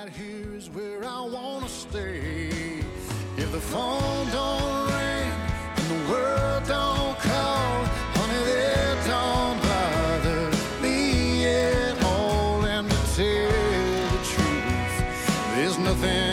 here is where I wanna stay. If the phone don't ring and the world don't call, honey, that don't bother me at all. And to tell the truth, there's nothing